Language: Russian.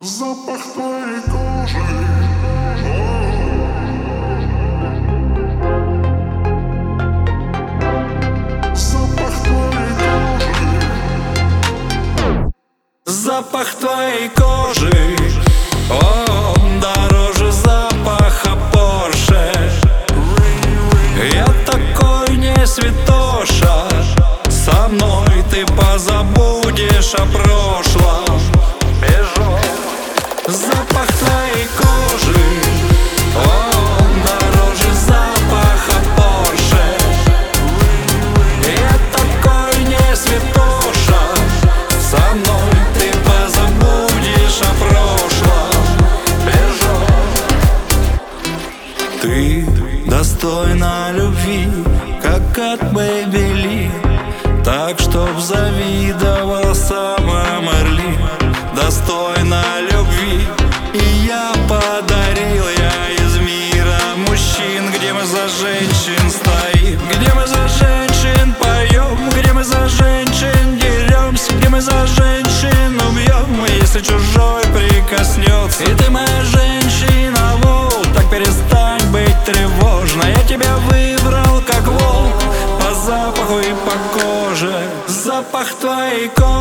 Запах твоей кожи. Запах твоей кожи. Запах твоей кожи, он дороже запаха Порше. Я такой не святоша, со мной ты позабудешь о прошлом. Запах твоей кожи, он дороже запаха Порше. Я такой не святоша, со мной ты позабудешь о прошлом. Ты достойна любви, как от Бэйби Ли, так чтоб завидовал сам Эмерли. Достойна любви, и я подарил из мира мужчин, где мы за женщин стоим, где мы за женщин поем, где мы за женщин деремся, где мы за женщин убьем. Если чужой прикоснется, и ты моя женщина, волк, так перестань быть тревожна. Я тебя выбрал как волк, по запаху и по коже. Запах твоей кожи.